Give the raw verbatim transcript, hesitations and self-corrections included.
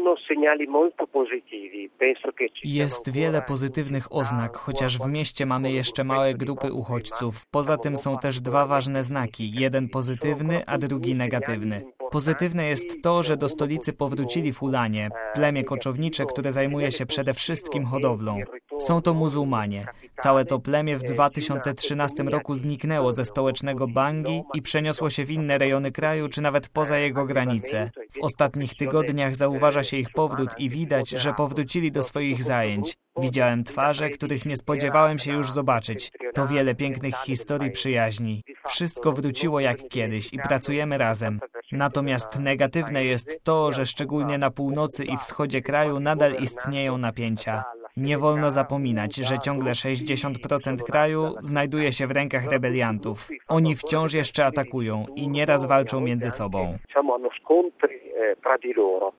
Jest wiele pozytywnych oznak, chociaż w mieście mamy jeszcze małe grupy uchodźców. Poza tym są też dwa ważne znaki, jeden pozytywny, a drugi negatywny. Pozytywne jest to, że do stolicy powrócili Fulanie, plemię koczownicze, które zajmuje się przede wszystkim hodowlą. Są to muzułmanie. Całe to plemię w dwa tysiące trzynastym roku zniknęło ze stołecznego Bangi i przeniosło się w inne rejony kraju, czy nawet poza jego granice. W ostatnich tygodniach zauważa się ich powrót i widać, że powrócili do swoich zajęć. Widziałem twarze, których nie spodziewałem się już zobaczyć. To wiele pięknych historii przyjaźni. Wszystko wróciło jak kiedyś i pracujemy razem. Natomiast negatywne jest to, że szczególnie na północy i wschodzie kraju nadal istnieją napięcia. Nie wolno zapominać, że ciągle sześćdziesiąt procent kraju znajduje się w rękach rebeliantów. Oni wciąż jeszcze atakują i nieraz walczą między sobą.